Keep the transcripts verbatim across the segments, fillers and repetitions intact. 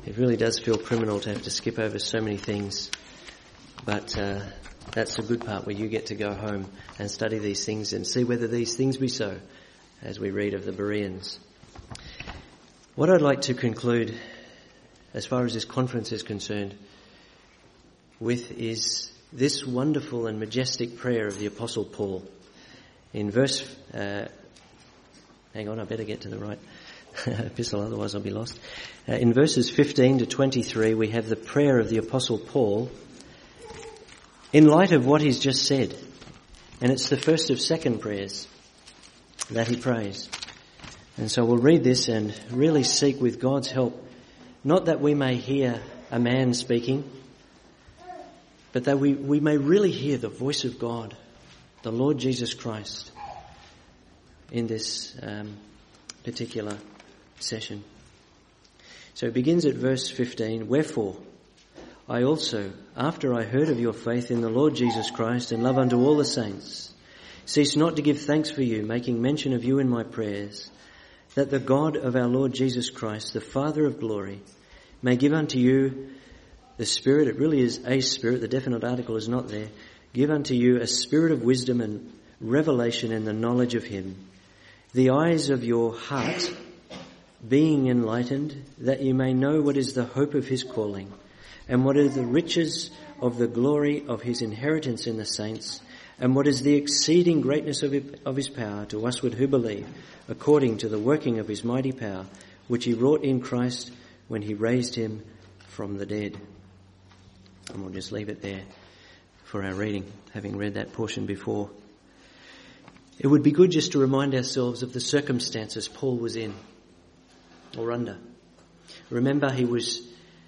It really does feel criminal to have to skip over so many things. But uh, that's the good part, where you get to go home and study these things and see whether these things be so, as we read of the Bereans. What I'd like to conclude, as far as this conference is concerned, with is this wonderful and majestic prayer of the Apostle Paul. In verse... Uh, hang on, I better get to the right epistle, otherwise I'll be lost. Uh, in verses fifteen to twenty-three, we have the prayer of the Apostle Paul in light of what he's just said. And it's the first of second prayers that he prays. And so we'll read this and really seek with God's help, not that we may hear a man speaking, but that we, we may really hear the voice of God, the Lord Jesus Christ, in this um, particular session. So it begins at verse fifteen. Wherefore, I also, after I heard of your faith in the Lord Jesus Christ and love unto all the saints, cease not to give thanks for you, making mention of you in my prayers, that the God of our Lord Jesus Christ, the Father of glory, may give unto you the Spirit. It really is a Spirit. The definite article is not there. Give unto you a spirit of wisdom and revelation in the knowledge of him, the eyes of your heart being enlightened, that you may know what is the hope of his calling, and what are the riches of the glory of his inheritance in the saints, and what is the exceeding greatness of his power to usward who believe, according to the working of his mighty power, which he wrought in Christ when he raised him from the dead. And we'll just leave it there for our reading, having read that portion before. It would be good just to remind ourselves of the circumstances Paul was in or under. Remember, he was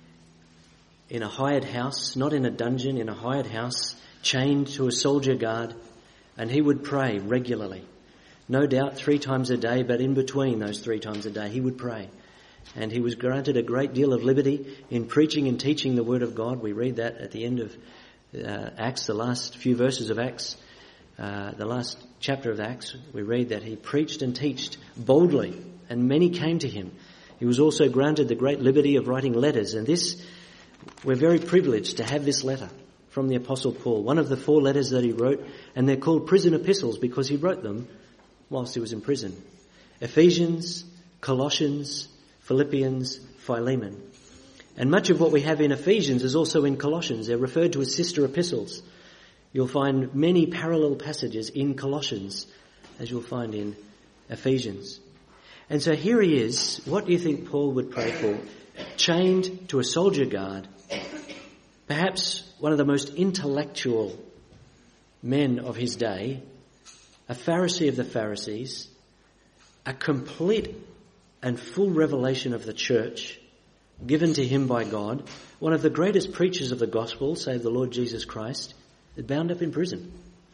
in a hired house, not in a dungeon, in a hired house, chained to a soldier guard, and he would pray regularly. No doubt three times a day, but in between those three times a day, he would pray. And he was granted a great deal of liberty in preaching and teaching the Word of God. We read that at the end of uh, Acts, the last few verses of Acts, uh, the last chapter of Acts. We read that he preached and taught boldly, and many came to him. He was also granted the great liberty of writing letters, and this, we're very privileged to have this letter from the Apostle Paul, one of the four letters that he wrote, and they're called prison epistles because he wrote them whilst he was in prison. Ephesians, Colossians, Philippians, Philemon. And much of what we have in Ephesians is also in Colossians. They're referred to as sister epistles. You'll find many parallel passages in Colossians, as you'll find in Ephesians. And so here he is. What do you think Paul would pray for? Chained to a soldier guard, perhaps one of the most intellectual men of his day, a Pharisee of the Pharisees, a complete and full revelation of the church given to him by God, one of the greatest preachers of the gospel, save the Lord Jesus Christ, is bound up in prison.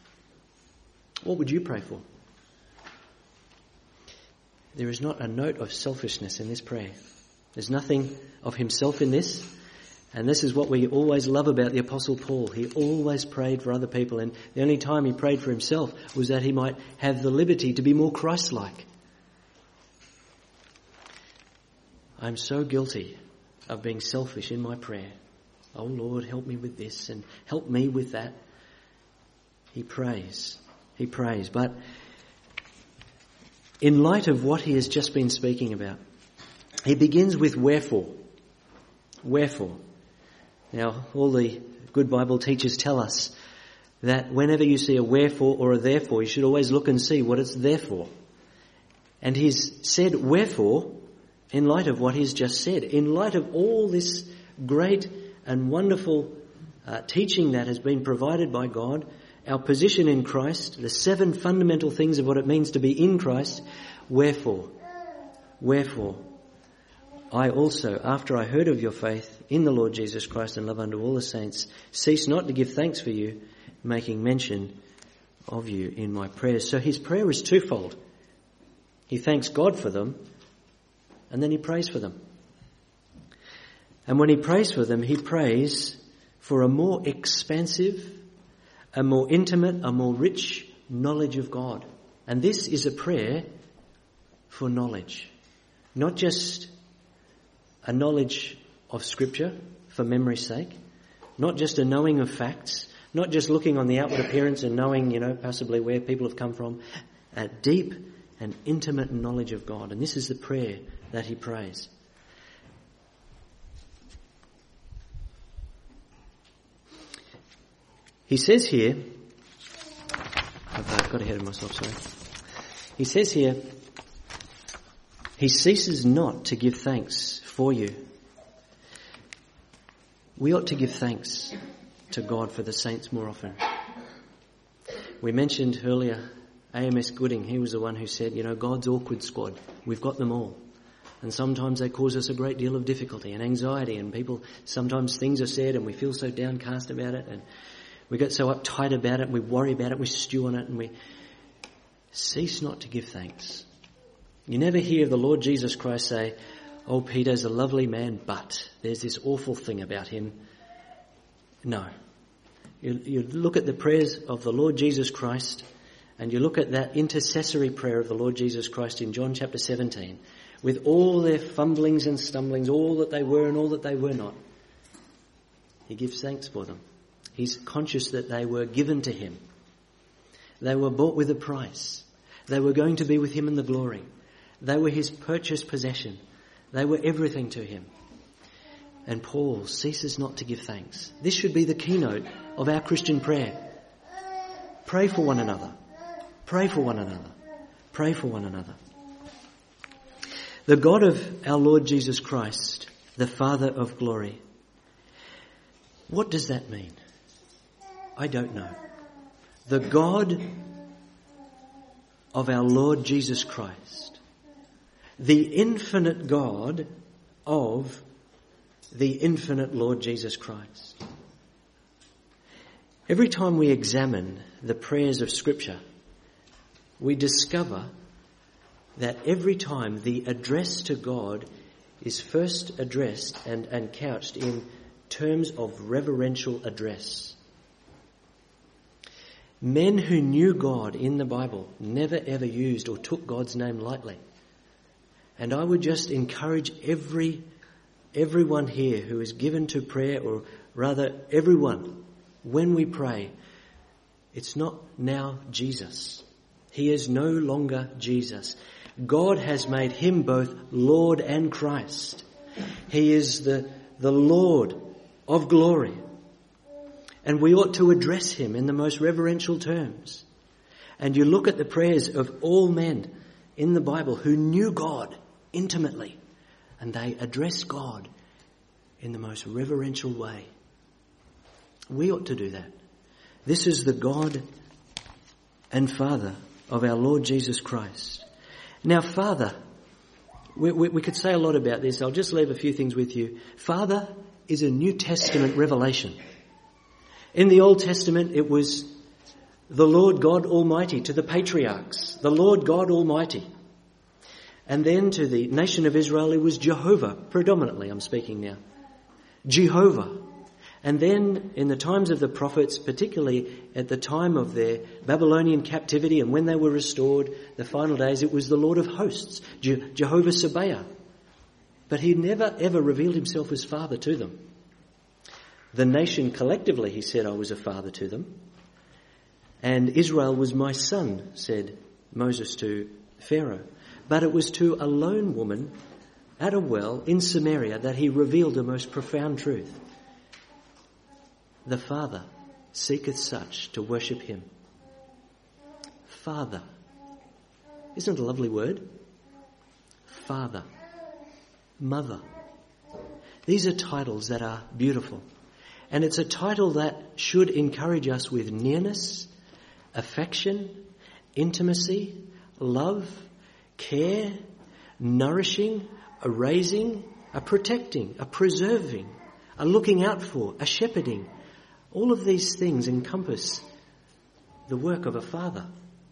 What would you pray for? There is not a note of selfishness in this prayer. There's nothing of himself in this. And this is what we always love about the Apostle Paul. He always prayed for other people, and the only time he prayed for himself was that he might have the liberty to be more Christ-like. I'm so guilty of being selfish in my prayer. Oh Lord, help me with this and help me with that. He prays. He prays. But in light of what he has just been speaking about, he begins with wherefore. Wherefore. Now, all the good Bible teachers tell us that whenever you see a wherefore or a therefore, you should always look and see what it's there for. And he's said wherefore in light of what he's just said, in light of all this great and wonderful uh, teaching that has been provided by God, our position in Christ, the seven fundamental things of what it means to be in Christ. Wherefore, wherefore, I also, after I heard of your faith in the Lord Jesus Christ and love unto all the saints, cease not to give thanks for you, making mention of you in my prayers. So his prayer is twofold. He thanks God for them, and then he prays for them. And when he prays for them, he prays for a more expansive, a more intimate, a more rich knowledge of God. And this is a prayer for knowledge. Not just a knowledge of Scripture for memory's sake, not just a knowing of facts, not just looking on the outward appearance and knowing, you know, possibly where people have come from, a deep and intimate knowledge of God. And this is the prayer that he prays. He says here, I've got ahead of myself, sorry. He says here, he ceases not to give thanks for you. We ought to give thanks to God for the saints more often. We mentioned earlier A M S Gooding. He was the one who said, you know, God's awkward squad. We've got them all. And sometimes they cause us a great deal of difficulty and anxiety, and people, sometimes things are said and we feel so downcast about it, and we get so uptight about it, and we worry about it, we stew on it, and we cease not to give thanks. You never hear the Lord Jesus Christ say, oh, Peter's a lovely man, but there's this awful thing about him. No. You, you look at the prayers of the Lord Jesus Christ, and you look at that intercessory prayer of the Lord Jesus Christ in John chapter seventeen, with all their fumblings and stumblings, all that they were and all that they were not. He gives thanks for them. He's conscious that they were given to him. They were bought with a price. They were going to be with him in the glory. They were his purchased possession. They were everything to him. And Paul ceases not to give thanks. This should be the keynote of our Christian prayer. Pray for one another. Pray for one another. Pray for one another. The God of our Lord Jesus Christ, the Father of glory. What does that mean? I don't know. The God of our Lord Jesus Christ, the infinite God of the infinite Lord Jesus Christ. Every time we examine the prayers of Scripture, we discover that every time the address to God is first addressed and, and couched in terms of reverential address. Men who knew God in the Bible never ever used or took God's name lightly. And I would just encourage every everyone here who is given to prayer, or rather everyone, when we pray, it's not now Jesus. He is no longer Jesus. God has made him both Lord and Christ. He is the, the Lord of glory. And we ought to address him in the most reverential terms. And you look at the prayers of all men in the Bible who knew God intimately, and they address God in the most reverential way. We ought to do that. This is the God and Father of our Lord Jesus Christ. Now, Father, we, we, we could say a lot about this. I'll just leave a few things with you. Father is a New Testament revelation. In the Old Testament, it was the Lord God Almighty to the patriarchs, the Lord God Almighty. And then to the nation of Israel, it was Jehovah, predominantly I'm speaking now. Jehovah. And then in the times of the prophets, particularly at the time of their Babylonian captivity and when they were restored, the final days, it was the Lord of hosts, Je- Jehovah Sabaoth. But he never ever revealed himself as Father to them. The nation collectively, he said, I was a father to them. And Israel was my son, said Moses to Pharaoh. But it was to a lone woman at a well in Samaria that he revealed a most profound truth. The Father seeketh such to worship him. Father. Isn't it a lovely word? Father. Mother. These are titles that are beautiful. And it's a title that should encourage us with nearness, affection, intimacy, love, care, nourishing, a raising, a protecting, a preserving, a looking out for, a shepherding. All of these things encompass the work of a father.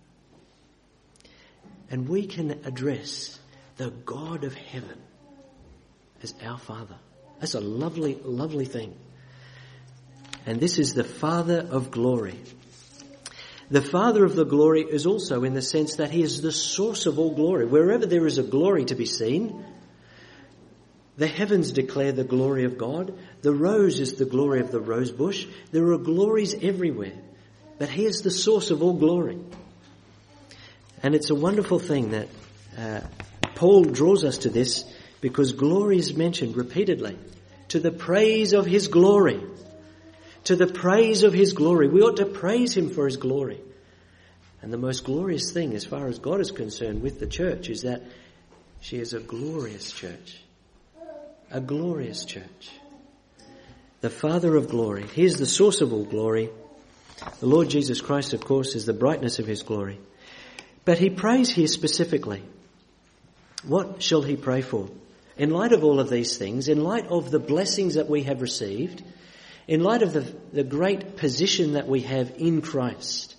And we can address the God of heaven as our Father. That's a lovely, lovely thing. And this is the Father of glory. The Father of the glory is also in the sense that he is the source of all glory. Wherever there is a glory to be seen, The heavens declare the glory of God. The rose is the glory of the rose bush. There are glories everywhere. But he is the source of all glory. And it's a wonderful thing that uh, Paul draws us to this, because glory is mentioned repeatedly. To the praise of his glory. To the praise of his glory. We ought to praise him for his glory. And the most glorious thing, as far as God is concerned, with the church is that she is a glorious church. A glorious church. The Father of glory. He is the source of all glory. The Lord Jesus Christ, of course, is the brightness of his glory. But he prays here specifically. What shall he pray for? In light of all of these things, in light of the blessings that we have received, in light of the, the great position that we have in Christ,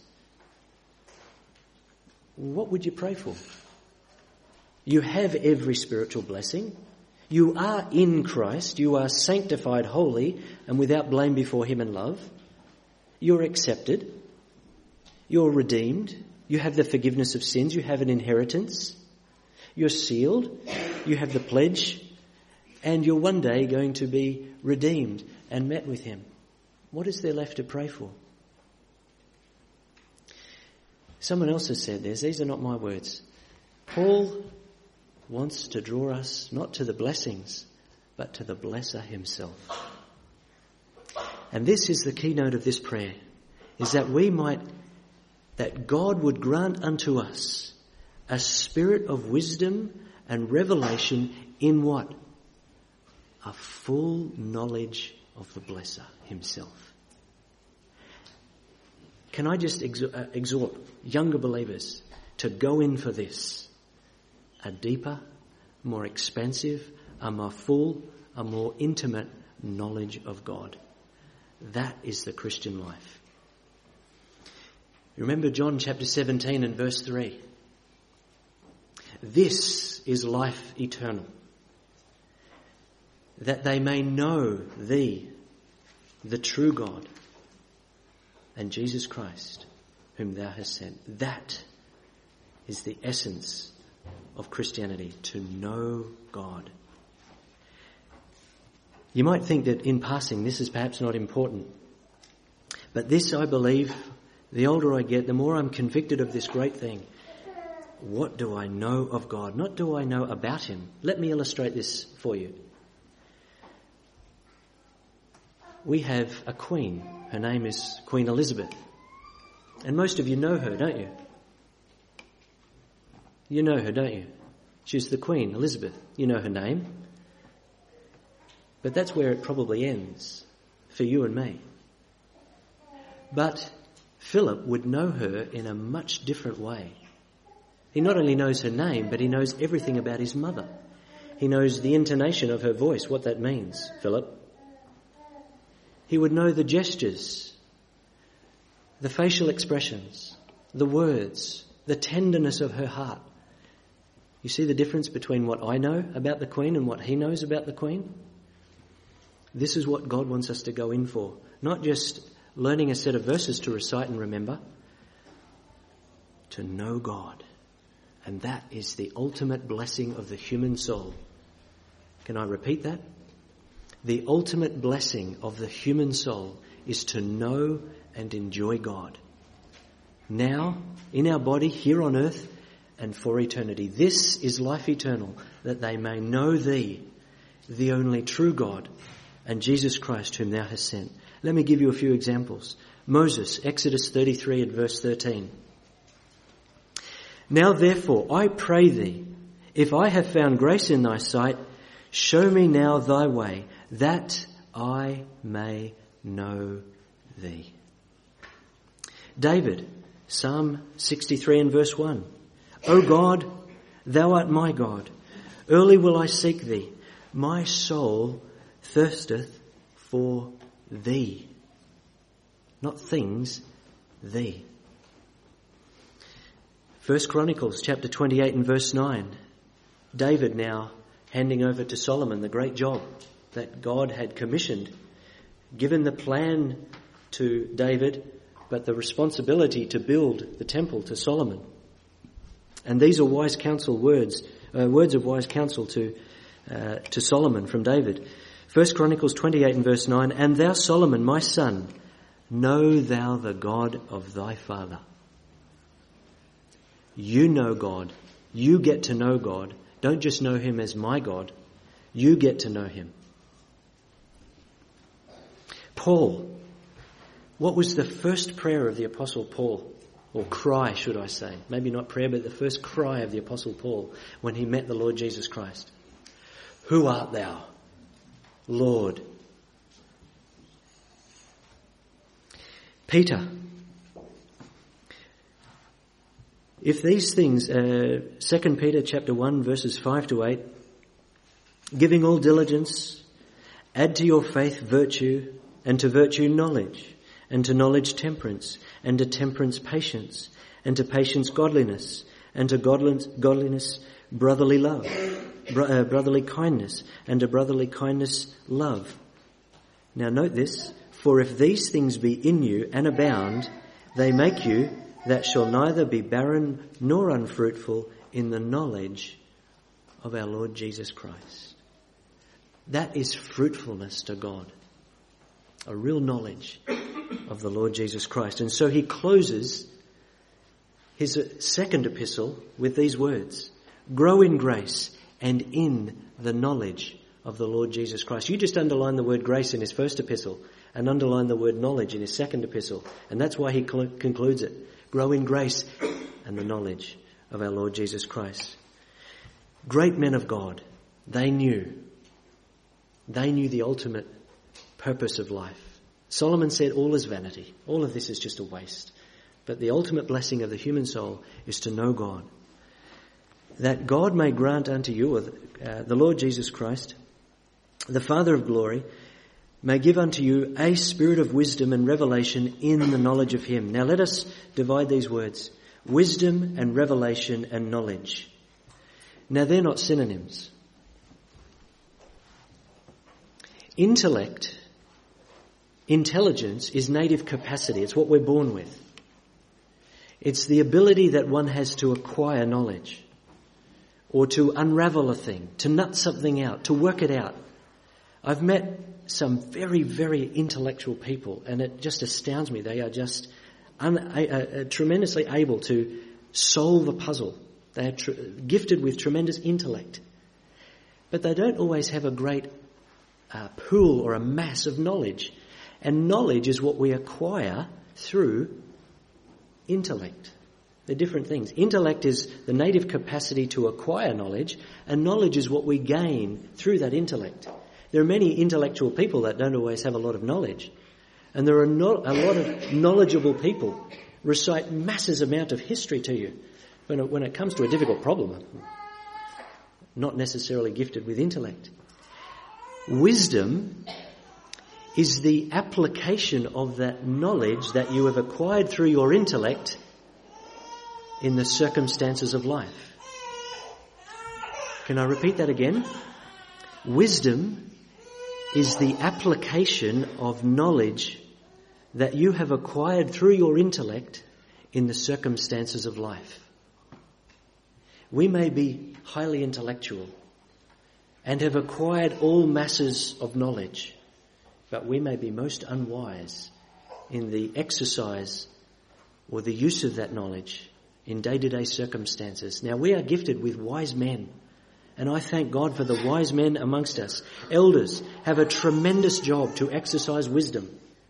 what would you pray for? You have every spiritual blessing. You are in Christ. You are sanctified, holy, and without blame before him in love. You're accepted. You're redeemed. You have the forgiveness of sins. You have an inheritance. You're sealed. You have the pledge. And you're one day going to be redeemed and met with him. What is there left to pray for? Someone else has said this. These are not my words. Paul wants to draw us not to the blessings, but to the blesser himself. And this is the keynote of this prayer, is that we might, that God would grant unto us a spirit of wisdom and revelation in what? A full knowledge of the blesser himself. Can I just exhort younger believers to go in for this? A deeper, more expansive, a more full, a more intimate knowledge of God. That is the Christian life. Remember John chapter seventeen and verse three. This is life eternal, that they may know thee, the true God, and Jesus Christ, whom thou hast sent. That is the essence of Christianity, to know God. You might think that in passing this is perhaps not important, but this, I believe, the older I get, the more I'm convicted of this great thing. What do I know of God? Not do I know about him. Let me illustrate this for you. We have a queen. Her name is Queen Elizabeth. And most of you know her, don't you? You know her, don't you? She's the Queen, Elizabeth. You know her name. But that's where it probably ends for you and me. But Philip would know her in a much different way. He not only knows her name, but he knows everything about his mother. He knows the intonation of her voice, what that means, Philip. He would know the gestures, the facial expressions, the words, the tenderness of her heart. You see the difference between what I know about the Queen and what he knows about the Queen? This is what God wants us to go in for. Not just learning a set of verses to recite and remember. To know God. And that is the ultimate blessing of the human soul. Can I repeat that? The ultimate blessing of the human soul is to know and enjoy God. Now, in our body, here on earth, and for eternity. This is life eternal, that they may know thee, the only true God, and Jesus Christ whom thou hast sent. Let me give you a few examples. Moses, Exodus thirty-three and verse thirteen. Now therefore, I pray thee, if I have found grace in thy sight, show me now thy way, that I may know thee. David, Psalm sixty-three and verse one. O God, thou art my God. Early will I seek thee. My soul thirsteth for thee. Not things, thee. First Chronicles chapter twenty-eight and verse nine. David now handing over to Solomon the great job that God had commissioned, given the plan to David, but the responsibility to build the temple to Solomon. And these are wise counsel words, uh, words of wise counsel to uh, to Solomon from David. First Chronicles twenty-eight and verse nine, "And thou, Solomon, my son, know thou the God of thy father." You know God. You get to know God. Don't just know him as my God. You get to know him. Paul. What was the first prayer of the Apostle Paul? Or cry, should I say. Maybe not prayer, but the first cry of the Apostle Paul when he met the Lord Jesus Christ. "Who art thou, Lord?" Peter. If these things, uh, Second Peter chapter one verses five to eight, "Giving all diligence, add to your faith virtue, and to virtue knowledge, and to knowledge temperance, and to temperance patience, and to patience godliness, and to godliness, godliness brotherly love, bro- uh, brotherly kindness, and to brotherly kindness love." Now note this, "For if these things be in you and abound, they make you that shall neither be barren nor unfruitful in the knowledge of our Lord Jesus Christ." That is fruitfulness to God. A real knowledge of the Lord Jesus Christ. And so he closes his second epistle with these words, "Grow in grace and in the knowledge of the Lord Jesus Christ." You just underline the word grace in his first epistle and underline the word knowledge in his second epistle. And that's why he cl- concludes it. Grow in grace and the knowledge of our Lord Jesus Christ. Great men of God, they knew. They knew the ultimate purpose of life. Solomon said all is vanity. All of this is just a waste. But the ultimate blessing of the human soul is to know God. That God may grant unto you, uh, the Lord Jesus Christ, the Father of glory, may give unto you a spirit of wisdom and revelation in the knowledge of him. Now let us divide these words. Wisdom and revelation and knowledge. Now they're not synonyms. Intellect, intelligence is native capacity. It's what we're born with. It's the ability that one has to acquire knowledge or to unravel a thing, to nut something out, to work it out. I've met some very, very intellectual people, and it just astounds me. They are just un, uh, uh, tremendously able to solve a puzzle. They are tr- gifted with tremendous intellect. But they don't always have a great uh, pool or a mass of knowledge. And knowledge is what we acquire through intellect. They're different things. Intellect is the native capacity to acquire knowledge, and knowledge is what we gain through that intellect. There are many intellectual people that don't always have a lot of knowledge. And there are not a lot of knowledgeable people recite masses amount of history to you. When it, when it comes to a difficult problem, not necessarily gifted with intellect. Wisdom is the application of that knowledge that you have acquired through your intellect in the circumstances of life. Can I repeat that again? Wisdom is the application of knowledge that you have acquired through your intellect in the circumstances of life. We may be highly intellectual and have acquired all masses of knowledge, but we may be most unwise in the exercise or the use of that knowledge in day-to-day circumstances. Now, we are gifted with wise men, and I thank God for the wise men amongst us. Elders have a tremendous job to exercise wisdom.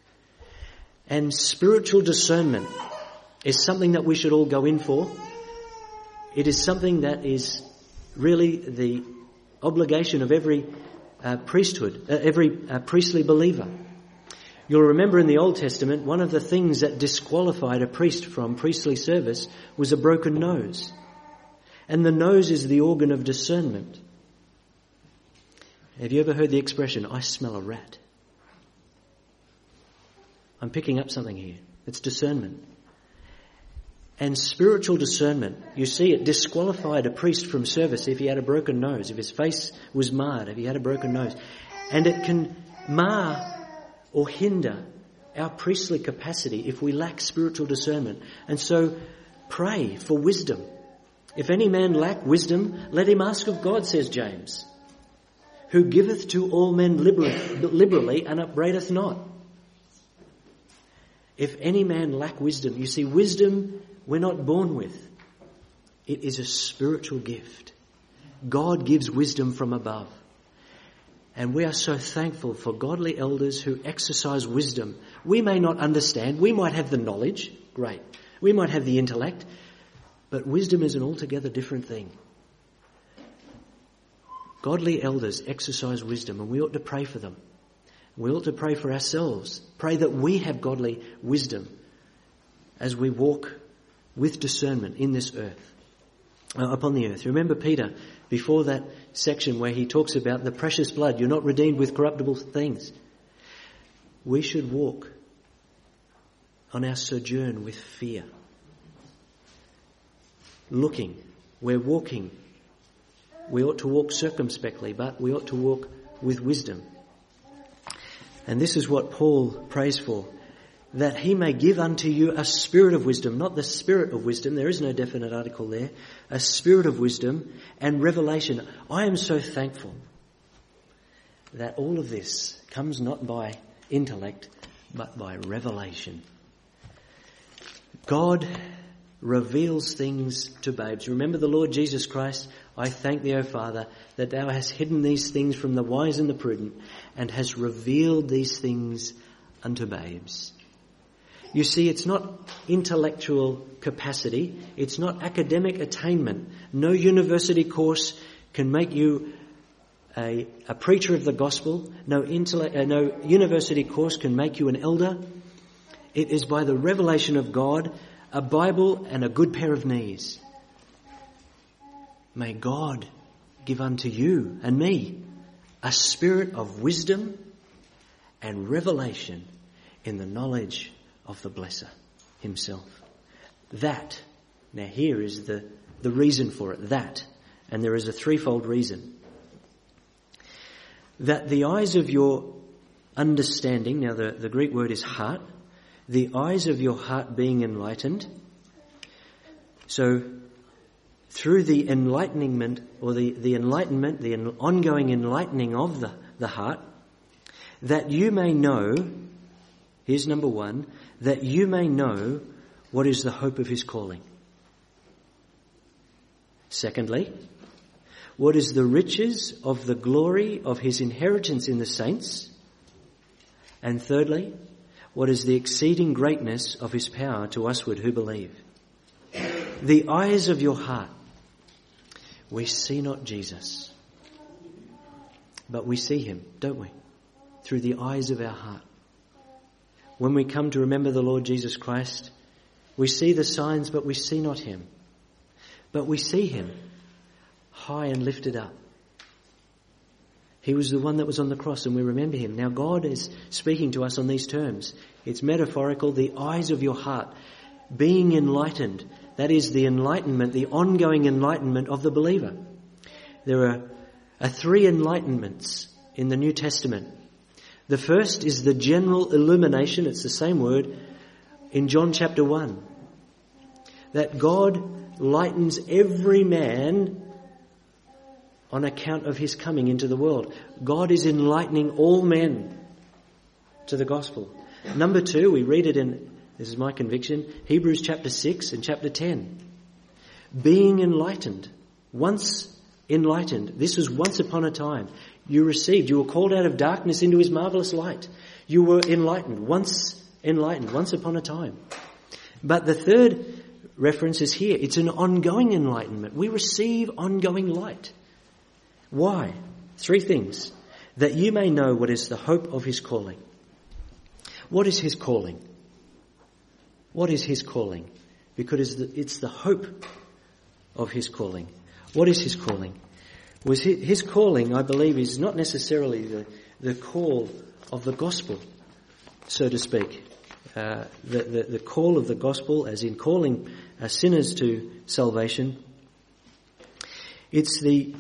And spiritual discernment is something that we should all go in for. It is something that is really the obligation of every uh, priesthood, uh, every uh, priestly believer. You'll remember in the Old Testament, one of the things that disqualified a priest from priestly service was a broken nose. And the nose is the organ of discernment. Have you ever heard the expression, "I smell a rat"? I'm picking up something here. It's discernment. And spiritual discernment, you see, it disqualified a priest from service if he had a broken nose, if his face was marred, if he had a broken nose. And it can mar or hinder our priestly capacity if we lack spiritual discernment. And so pray for wisdom. If any man lack wisdom, let him ask of God, says James. who giveth to all men liberally and upbraideth not. If any man lack wisdom, you see, wisdom we're not born with. It is a spiritual gift. God gives wisdom from above. And we are so thankful for godly elders who exercise wisdom. We may not understand. We might have the knowledge. Great. We might have the intellect. But wisdom is an altogether different thing. Godly elders exercise wisdom, and we ought to pray for them. We ought to pray for ourselves. Pray that we have godly wisdom as we walk with discernment in this earth, uh, upon the earth. Remember Peter, before that section where he talks about the precious blood, you're not redeemed with corruptible things. We should walk on our sojourn with fear. Looking, we're walking. We ought to walk circumspectly, but we ought to walk with wisdom. And this is what Paul prays for, that he may give unto you a spirit of wisdom, not the spirit of wisdom, there is no definite article there, a spirit of wisdom and revelation. I am so thankful that all of this comes not by intellect, but by revelation. God reveals things to babes. Remember the Lord Jesus Christ, I thank thee, O Father, that thou hast hidden these things from the wise and the prudent, and hast revealed these things unto babes. You see, it's not intellectual capacity, it's not academic attainment. No university course can make you a, a preacher of the gospel. No, intellect, uh, no university course can make you an elder. It is by the revelation of God, a Bible and a good pair of knees. May God give unto you and me a spirit of wisdom and revelation in the knowledge of the Blesser himself. That, now here is the, the reason for it, that, and there is a threefold reason. That the eyes of your understanding, now the, the Greek word is heart, the eyes of your heart being enlightened. So, through the enlightenment, or the, the enlightenment, the ongoing enlightening of the, the heart, that you may know, here's number one, that you may know what is the hope of his calling. Secondly, what is the riches of the glory of his inheritance in the saints? And thirdly, what is the exceeding greatness of his power to usward who believe? The eyes of your heart. We see not Jesus, but we see him, don't we? Through the eyes of our heart. When we come to remember the Lord Jesus Christ, we see the signs, but we see not him. But we see him high and lifted up. He was the one that was on the cross, and we remember him. Now God is speaking to us on these terms. It's metaphorical, the eyes of your heart being enlightened. That is the enlightenment, the ongoing enlightenment of the believer. There are, are three enlightenments in the New Testament. The first is the general illumination, it's the same word, in John chapter one. That God lightens every man on account of his coming into the world. God is enlightening all men to the gospel. Number two, we read it in, this is my conviction, Hebrews chapter six and chapter ten. Being enlightened, once enlightened. This was once upon a time. You received, you were called out of darkness into his marvellous light. You were enlightened, once enlightened, once upon a time. But the third reference is here. It's an ongoing enlightenment. We receive ongoing light. Why? Three things. That you may know what is the hope of his calling. What is his calling? What is his calling? Because it's the hope of his calling. What is his calling? Was his calling, I believe, is not necessarily the, the call of the gospel, so to speak. Uh, the, the, the call of the gospel, as in calling uh, sinners to salvation. It's the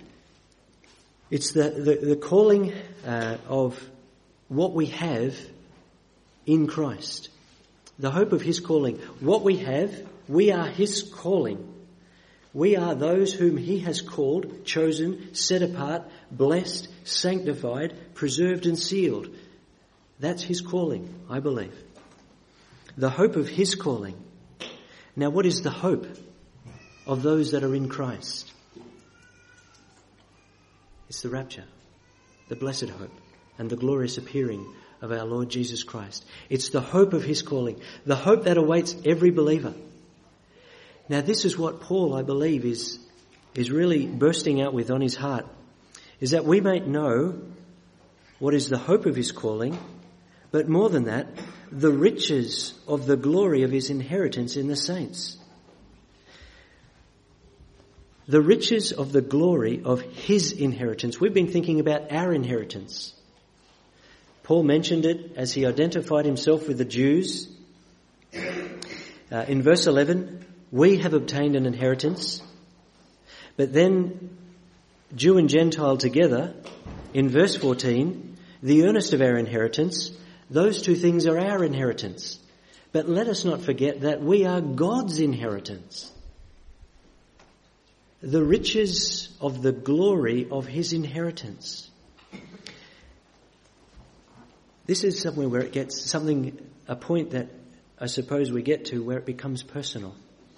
it's the, the, the calling uh, of what we have in Christ. The hope of his calling. What we have, we are his calling. We are those whom he has called, chosen, set apart, blessed, sanctified, preserved and sealed. That's his calling, I believe. The hope of his calling. Now, what is the hope of those that are in Christ? It's the rapture, the blessed hope, and the glorious appearing of our Lord Jesus Christ. It's the hope of his calling, the hope that awaits every believer. Now, this is what Paul, I believe, is, is really bursting out with on his heart, is that we may know what is the hope of his calling, but more than that, the riches of the glory of his inheritance in the saints. The riches of the glory of his inheritance. We've been thinking about our inheritance. Paul mentioned it as he identified himself with the Jews. Uh, in verse eleven, we have obtained an inheritance. But then, Jew and Gentile together, in verse fourteen, the earnest of our inheritance, those two things are our inheritance. But let us not forget that we are God's inheritance. The riches of the glory of his inheritance. This is somewhere where it gets something, a point that I suppose we get to where it becomes personal.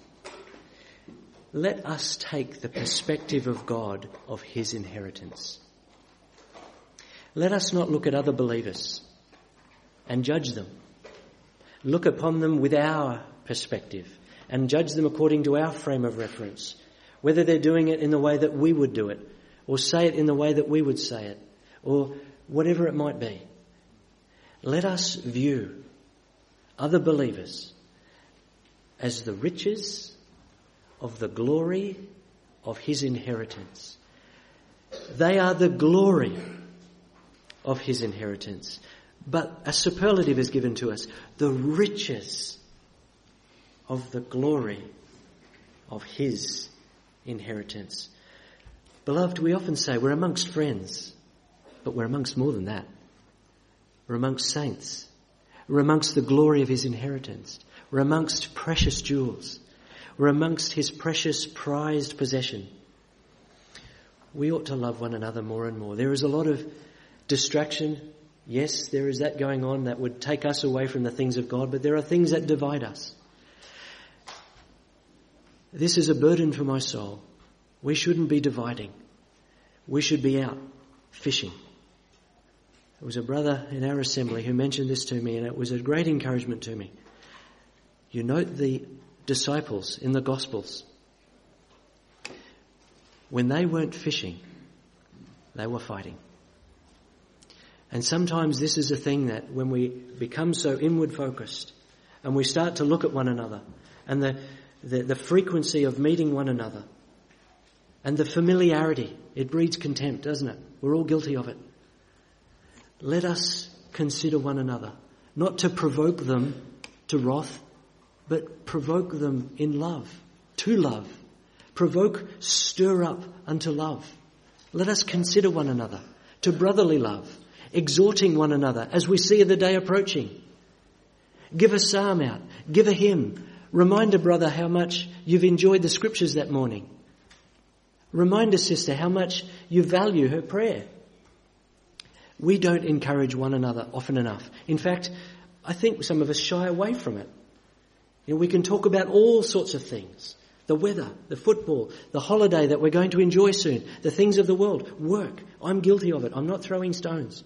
Let us take the perspective of God of his inheritance. Let us not look at other believers and judge them. Look upon them with our perspective and judge them according to our frame of reference, whether they're doing it in the way that we would do it, or say it in the way that we would say it, or whatever it might be. Let us view other believers as the riches of the glory of his inheritance. They are the glory of his inheritance. But a superlative is given to us, the riches of the glory of his inheritance. Beloved, we often say we're amongst friends, but we're amongst more than that. We're amongst saints. We're amongst the glory of his inheritance. We're amongst precious jewels. We're amongst his precious prized possession. We ought to love one another more and more. There is a lot of distraction. Yes, there is that going on that would take us away from the things of God, but there are things that divide us. This is a burden for my soul. We shouldn't be dividing. We should be out fishing. There was a brother in our assembly who mentioned this to me, and it was a great encouragement to me. You note the disciples in the Gospels. When they weren't fishing, they were fighting. And sometimes this is a thing that when we become so inward focused and we start to look at one another and the, the, the frequency of meeting one another and the familiarity, it breeds contempt, doesn't it? We're all guilty of it. Let us consider one another, not to provoke them to wrath, but provoke them in love, to love. Provoke, stir up unto love. Let us consider one another, to brotherly love, exhorting one another as we see the day approaching. Give a psalm out, give a hymn. Remind a brother how much you've enjoyed the scriptures that morning. Remind a sister how much you value her prayer. We don't encourage one another often enough. In fact, I think some of us shy away from it. You know, we can talk about all sorts of things. The weather, the football, the holiday that we're going to enjoy soon, the things of the world, work. I'm guilty of it. I'm not throwing stones.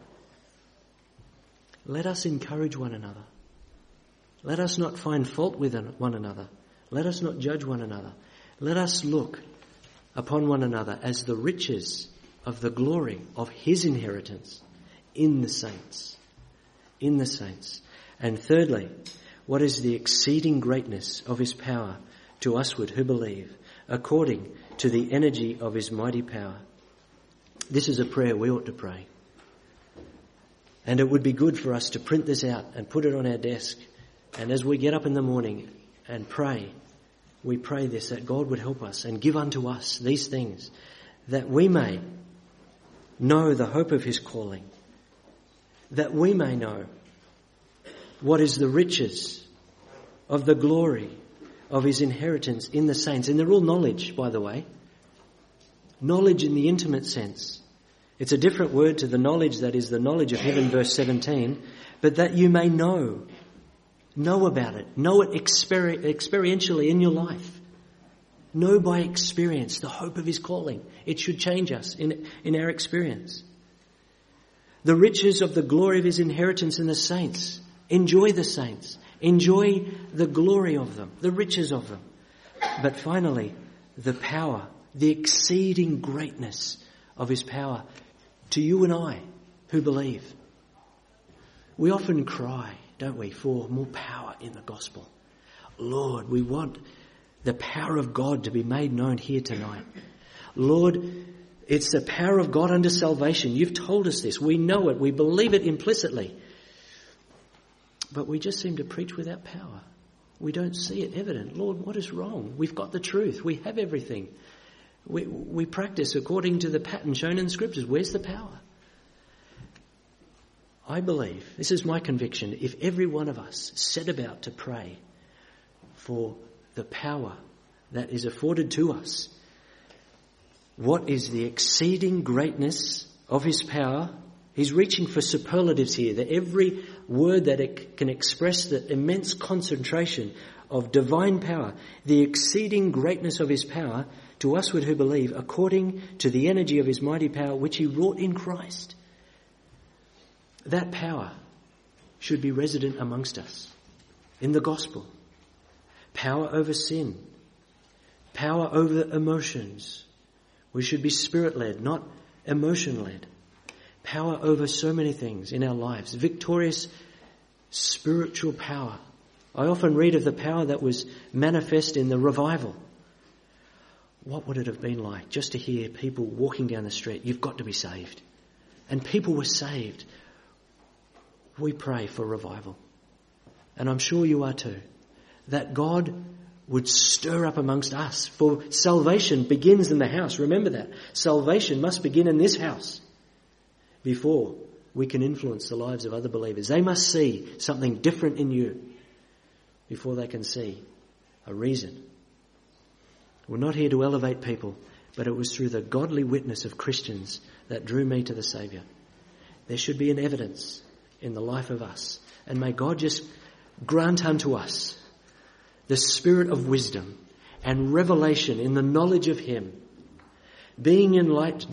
Let us encourage one another. Let us not find fault with one another. Let us not judge one another. Let us look upon one another as the riches of the glory of his inheritance in the saints. In the saints. And thirdly, what is the exceeding greatness of his power to usward who believe, according to the energy of his mighty power. This is a prayer we ought to pray. And it would be good for us to print this out and put it on our desk. And as we get up in the morning and pray, we pray this, that God would help us and give unto us these things, that we may know the hope of his calling, that we may know what is the riches of the glory of his inheritance in the saints. And they're all knowledge, by the way. Knowledge in the intimate sense. It's a different word to the knowledge that is the knowledge of heaven, verse seventeen, but that you may know. Know about it. Know it exper- experientially in your life. Know by experience the hope of his calling. It should change us in, in our experience. The riches of the glory of his inheritance in the saints. Enjoy the saints. Enjoy the glory of them, the riches of them. But finally, the power, the exceeding greatness of his power to you and I who believe. We often cry, don't we, for more power in the gospel. Lord, we want the power of God to be made known here tonight. Lord, it's the power of God unto salvation. You've told us this. We know it. We believe it implicitly. But we just seem to preach without power. We don't see it evident. Lord, what is wrong? We've got the truth. We have everything. We, we practice according to the pattern shown in the scriptures. Where's the power? I believe, this is my conviction, if every one of us set about to pray for the power that is afforded to us, what is the exceeding greatness of his power? He's reaching for superlatives here, that every word that it can express the immense concentration of divine power, the exceeding greatness of his power to usward who believe, according to the energy of his mighty power which he wrought in Christ. That power should be resident amongst us in the gospel. Power over sin. Power over emotions. We should be spirit-led, not emotion-led. Power over so many things in our lives. Victorious spiritual power. I often read of the power that was manifest in the revival. What would it have been like just to hear people walking down the street, you've got to be saved. And people were saved. We pray for revival. And I'm sure you are too. That God would stir up amongst us. For salvation begins in the house. Remember that. Salvation must begin in this house before we can influence the lives of other believers. They must see something different in you before they can see a reason. We're not here to elevate people, but it was through the godly witness of Christians that drew me to the Saviour. There should be an evidence in the life of us. And may God just grant unto us the spirit of wisdom and revelation in the knowledge of him, being enlightened,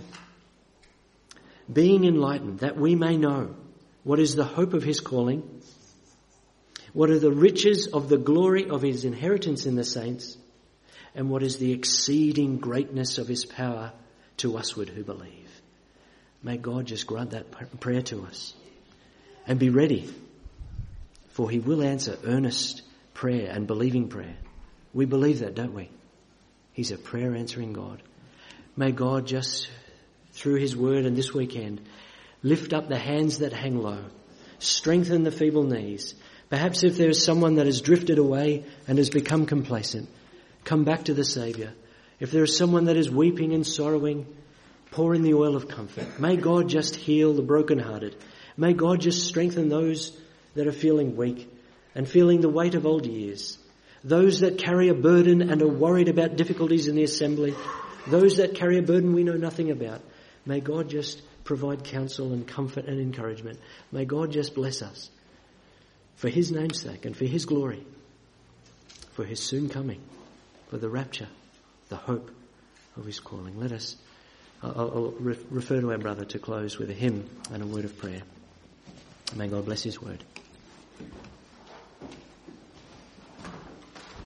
being enlightened that we may know what is the hope of his calling, what are the riches of the glory of his inheritance in the saints, and what is the exceeding greatness of his power to usward who believe. May God just grant that prayer to us. And be ready, for he will answer earnest prayer and believing prayer. We believe that, don't we? He's a prayer answering God. May God just, through his word and this weekend, lift up the hands that hang low, strengthen the feeble knees. Perhaps if there is someone that has drifted away and has become complacent, come back to the Saviour. If there is someone that is weeping and sorrowing, pour in the oil of comfort. May God just heal the brokenhearted. May God just strengthen those that are feeling weak and feeling the weight of old years. Those that carry a burden and are worried about difficulties in the assembly. Those that carry a burden we know nothing about. May God just provide counsel and comfort and encouragement. May God just bless us for his name's sake and for his glory, for his soon coming, for the rapture, the hope of his calling. Let us, I'll, I'll re- refer to our brother to close with a hymn and a word of prayer. May God bless his word.